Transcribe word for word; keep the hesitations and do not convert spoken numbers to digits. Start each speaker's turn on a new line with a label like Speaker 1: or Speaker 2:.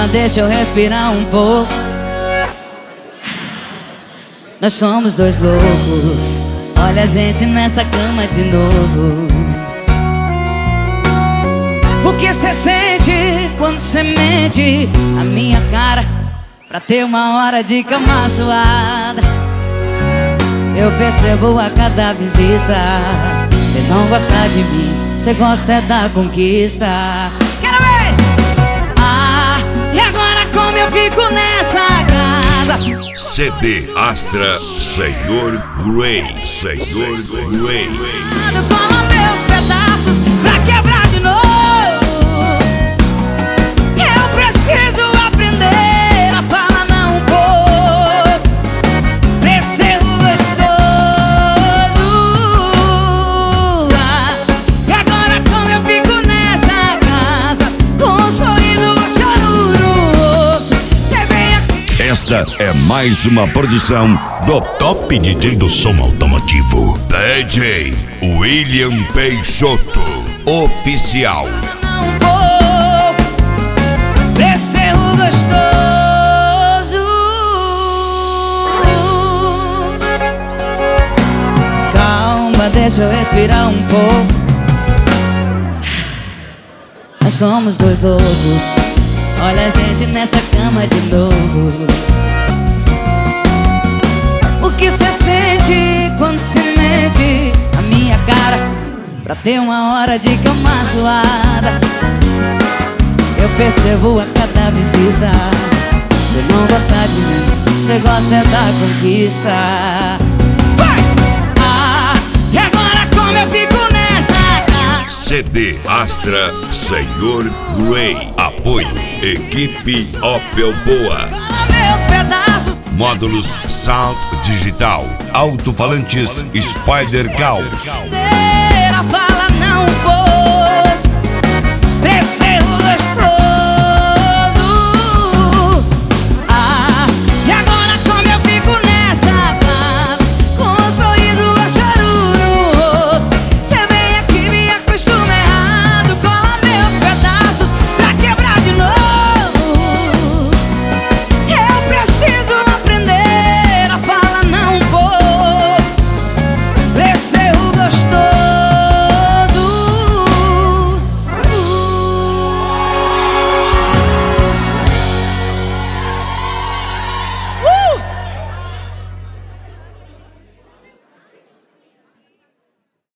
Speaker 1: Calma, deixa eu respirar um pouco. Nós somos dois loucos. Olha a gente nessa cama de novo. O que cê sente quando cê mente a minha cara pra ter uma hora de cama suada? Eu percebo a cada visita. Cê não gosta de mim, cê gosta é da conquista. Quero ver! Ah, e agora como eu fico nessa casa?
Speaker 2: C D Astra, Senhor Grey, Senhor Grey.
Speaker 1: Toma meus pedaços pra quebrar de novo. Eu preciso aprender a falar não um pouco pra ser gostoso. Ah, e agora como eu fico nessa casa, com um sorriso, um choro no rosto. Cê vem aqui.
Speaker 2: Esta é mais uma produção do
Speaker 3: Top D J do som automotivo,
Speaker 2: D J William Peixoto Oficial.
Speaker 1: Um pouco pra ser gostoso. Calma, deixa eu respirar um pouco. Nós somos dois loucos. Olha a gente nessa cama de novo. O que cê sente quando cê mente a minha cara pra ter uma hora de cama suada? Eu percebo a cada visita. Cê não gosta de mim, cê gosta é da conquista. Vai! Ah, e agora como eu fico nessa casa?
Speaker 2: C D Astra, Senhor Grey. Apoio Equipe Opel Boa.
Speaker 1: Toma meus pedaços.
Speaker 2: Módulos Sound Digital. Alto-falantes Spider Caos.
Speaker 1: Fala não, pô.